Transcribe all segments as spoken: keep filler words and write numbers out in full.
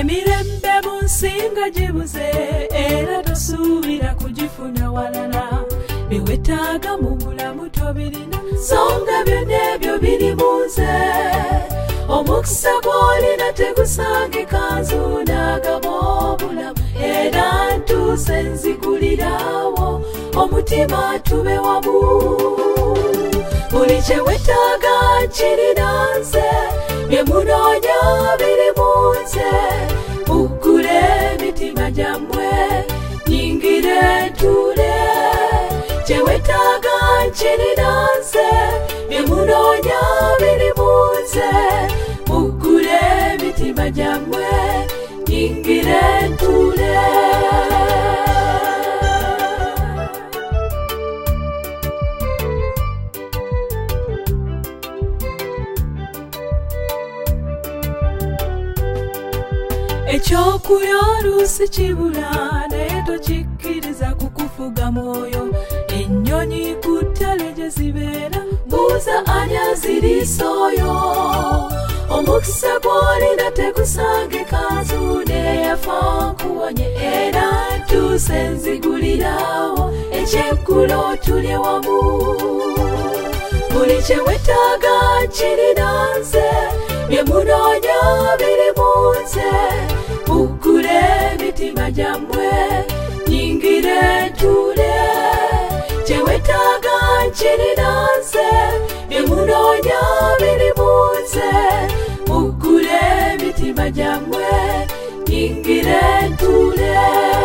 emirembe mu nsinga gibuze era tosuubira kugifuna walala biwetaaga mu bulamu tobirina songa byonna ebyo biri mu nze omukisa gw'olina tegusangika nzuunagaba obulamu era ntuuse nzigulirawo omutima tube wamu buli kye wetaaga nkirina nze bye munoonya biri mu nze muggule emitima gyammwe nyingire ntuule kye wetaaga nkirina nze bye munoonya biri mu nze muggule emitima gyammwe nyingire ntuule ekyokulya oluusi kibula naye tokikkiriza kukufuga mwoyo ennyonyi ku ttale gye zibeera mbuuza ani aziriisa oyo omukisa gw'olina tegusangika nzuune yafa nkuwonye era ntuuse nzigulirawo ekyeggulo tulye wamu buli kye wetaaga nkirina nze bye munoonya biri mu nze muggule emitima gyammwe nyingire ntuule kye wetaaga nkirina nze bye munoonya biri mu nze muggule emitima gyammwe nyingire ntuule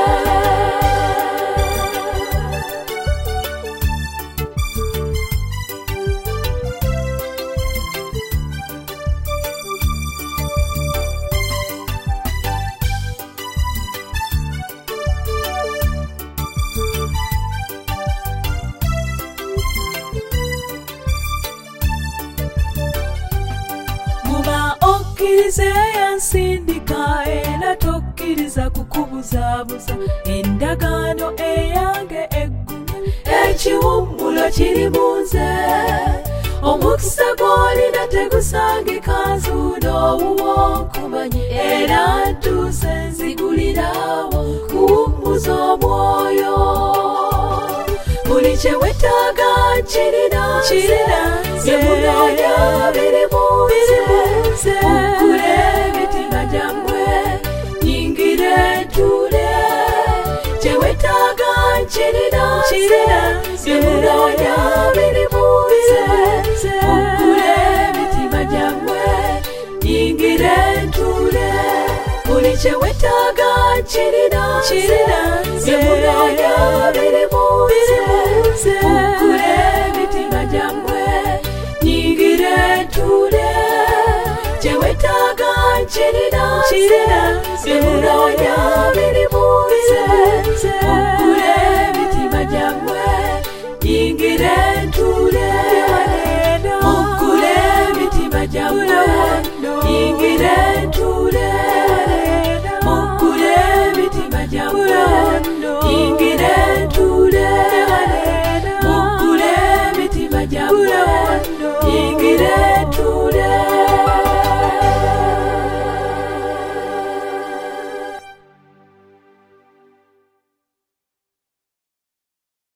okkiriza eyansindika era tokkiriza kukubuzaabuza endagaano eyange eggumye ekiwummulo kiri mu nze omukisa gw'olina tegusangika nzuuno owuwo nkumanyi era ntuuse nzigulirawo kuwummuza omwoyo buli kye wetaaga nkirina nze bye munoonya biri mu nze muggule emitima gyammwe nyingire ntuule kye wetaaga nkirina nze bye munoonya biri mu nze muggule emitima gyammwe nyingire ntuule buli kye wetaaga nkirina nze bye munoonya biri mu nze muggule emitima gyammwe nyingire ntuule kye wetaaga nkirina nze bye munoonya biri mu nze muggule